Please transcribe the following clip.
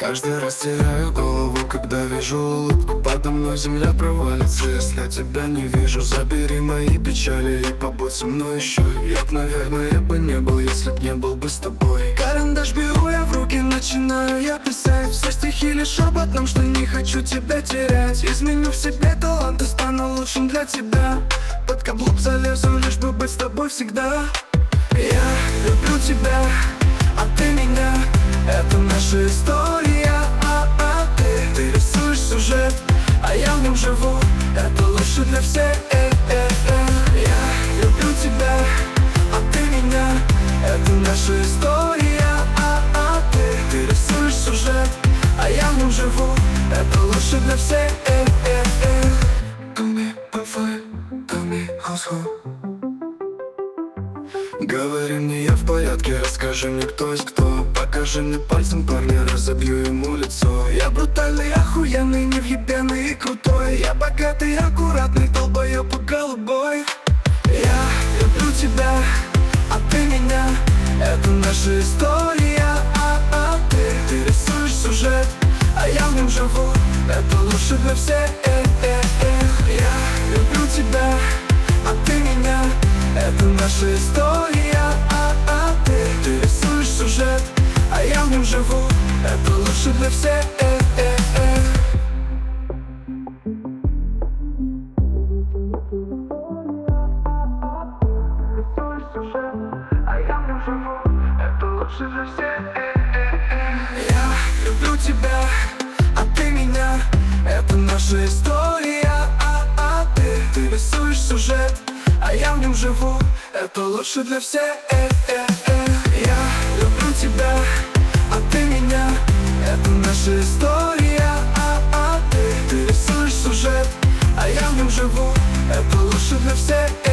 Каждый раз теряю голову, когда вижу улыбку. Подо мной земля провалится, если тебя не вижу. Забери мои печали и побудь со мной еще. Я б, наверное, бы не был, если б не был бы с тобой. Карандаш беру я в руки, начинаю я писать все стихи лишь шепотом, что не хочу тебя терять. Изменю в себе талант и стану лучшим для тебя. Под каблук залезу, лишь бы быть с тобой всегда. Я люблю тебя, а ты меня. Это наша история, ты рисуешь сюжет, а я в нем живу. Это лучше для всех. Я люблю тебя, а ты меня. Это наша история, ты рисуешь сюжет, а я в нем живу. Это лучше для всех. Do me one fight, do me household. Говори мне, я в порядке, расскажи мне, кто есть кто. Покажи мне пальцем, парня, разобью ему лицо. Я брутальный, охуенный, невъебенный и крутой. Я богатый, аккуратный, долбоёб голубой. Я люблю тебя, а ты меня. Это наша история, ты рисуешь сюжет, а я в нем живу. Это лучше для всех. Я люблю тебя, а ты меня. Это наша история, ты рисуешь сюжет, а я в нем живу. Это лучше для всех. Рисуешь сюжет, а я в нем живу. Это лучше для всех. Я люблю тебя, а ты меня. Это наша история, ты рисуешь сюжет, а я в нем живу. Это лучше для всех. Я люблю тебя, а ты меня. Это наша история, ты рисуешь сюжет, а я в нем живу. Это лучше для всех.